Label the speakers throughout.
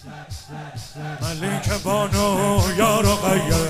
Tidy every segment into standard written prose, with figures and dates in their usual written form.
Speaker 1: ملک بانو یا رقیه،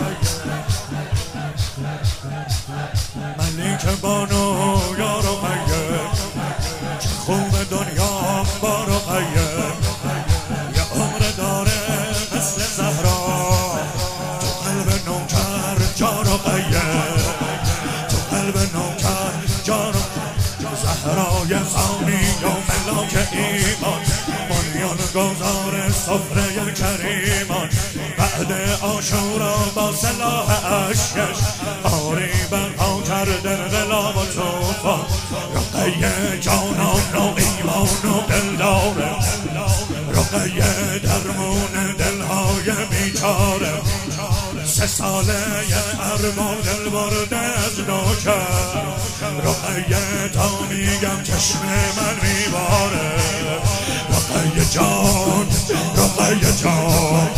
Speaker 1: ملک بانو یا رقیه، چه خوب دنیا با رقیه، یه عمر داره مثل زهرا، تو قلب نوکر جا رقیه، تو قلب نوکر جا زهرای خانی و ملاک ایمان، بنیان گذار سفره کریمان، بعد عاشورا با سلاح اشکش آری برها کرده انقلاب و طوفان، رقیه جانان و ایمان و دلداره، رقیه درمون دلهای بیچاره، 3 ساله ارمان دل برده از نوکر، رقیه تا میگم چشم من میباره، رقیه جان، رقیه جان،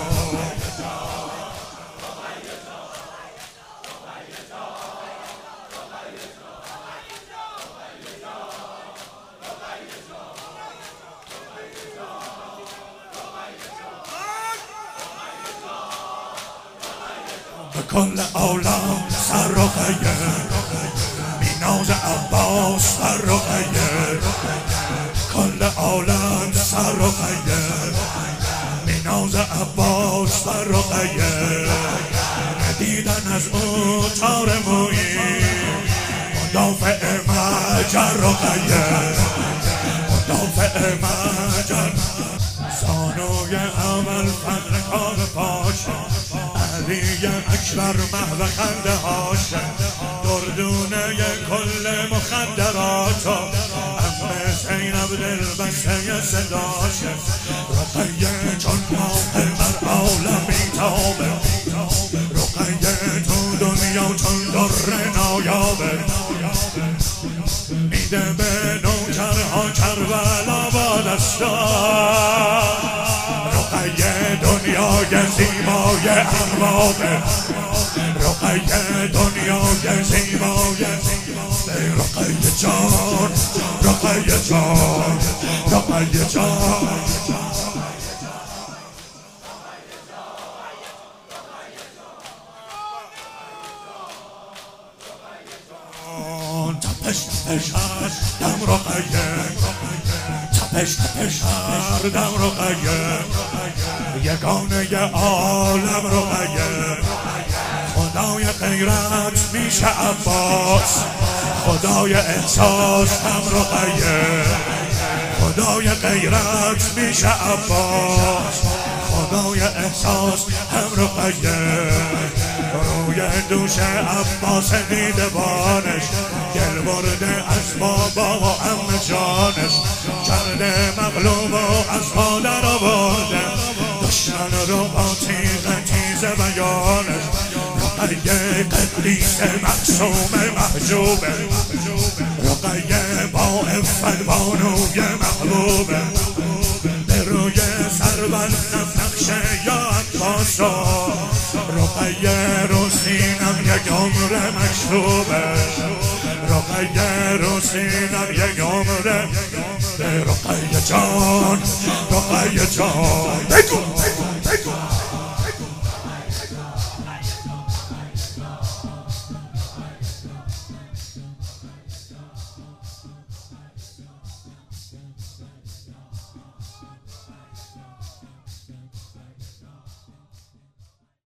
Speaker 1: به کل عالم سر رقیه، بیناز عباس سر رقیه، کل عالم سر رقیه، بیناز عباس سر رقیه، ندیدن از او تار مویی، مدافع مجر رقیه، مدافع مجر، زانوی اول فضل کار پاشه، علی اکبر محو خنده هاشه، دردونه کل مخدرات، ام زینب دلبسته صداشه، رقیه چون ماه بر عالم میتابه، رقیه تو دنیا چون در نایابه، میده به نوکرها کربلا با دستان، رقیه دنیای زیبای اربابه، رقیه دنیای زیبای، رقیه جان، رقیه جان، رقیه جان، تپش تپش دم رقیه، تپش تپش دم رقیه، یگانه عالم رقیه، خدای غیرت میشه عباس، خدای احساس هم رقیه، خدای غیرت میشه عباس، خدای احساس هم رقیه، روی دوش عباس دیده بانش، دل برده از بابا و عم جانش، کرده مغلوب و از مادر آورده، دشمن رو با تیز بیانش، رقیه قدیس معصوم محجوبه، رقیه با عفت بانوی محبوبه، به روی سربن نقشه یا عباسا، رقیه رو سینم یک عمر مکتوبه، رقیه رو سینم یک عمر، رقیه جان، رقیه جان.